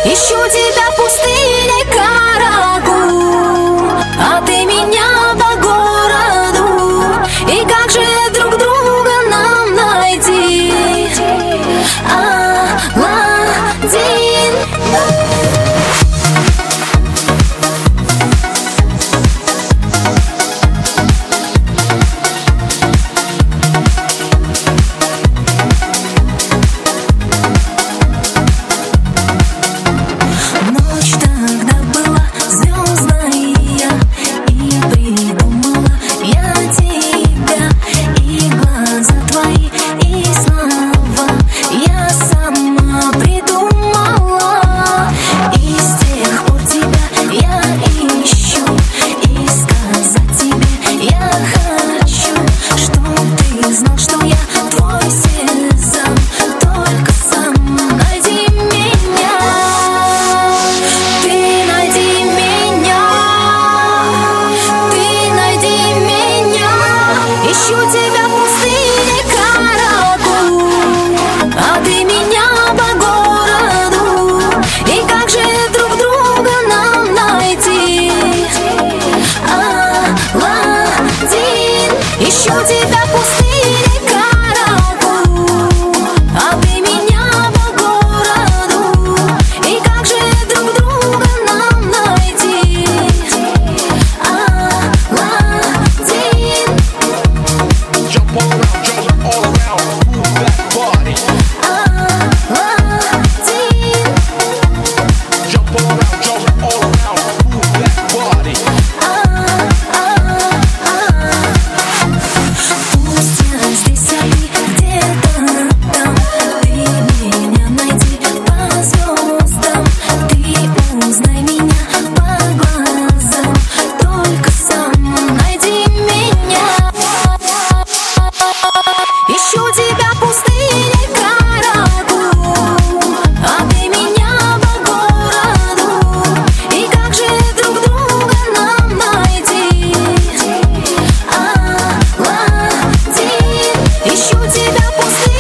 Ищу тебя в пустыне Каракум, а ты меня по городу. И как же друг друга нам найти? Аладдин. Ищу тебя в пустыне Каракум, а ты меня по городу. И как же друг друга нам найти? Аладдин. Ищу тебя в пустыне Каракум, а ты меня по городу. И как же друг друга нам найти? Аладдин. Jump all around, move that body. Аладдин. Jump all around, move that body. Пусть я здесь, а ты где-то там. Ты меня найди по звездам. Ты узнай меня по глазам. Только сам найди меня. Ищу тебя в пустыне Каракум, а ты меня по городу. И как же друг друга нам найти? Аладдин. Ищу тебя в пустыне